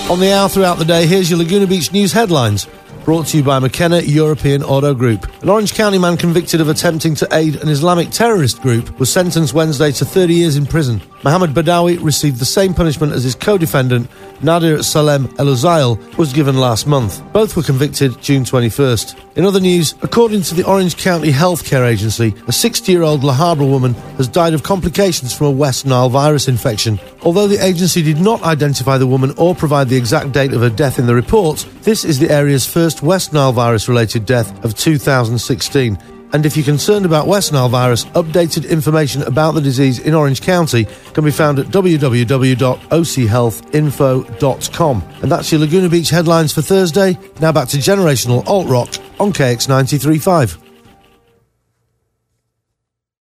On the hour throughout the day, here's your Laguna Beach news headlines. Brought to you by McKenna European Auto Group. An Orange County man convicted of attempting to aid an Islamic terrorist group was sentenced Wednesday to 30 years in prison. Mohammed Badawi received the same punishment as his co-defendant, Nadir Salem El-Uzail, was given last month. Both were convicted June 21st. In other news, according to the Orange County Healthcare Agency, a 60-year-old La Habra woman has died of complications from a West Nile virus infection. Although the agency did not identify the woman or provide the exact date of her death in the report, this is the area's first West Nile virus-related death of 2016. And if you're concerned about West Nile virus, updated information about the disease in Orange County can be found at www.ochealthinfo.com. And that's your Laguna Beach headlines for Thursday. Now back to Generational Alt Rock on KX 93.5.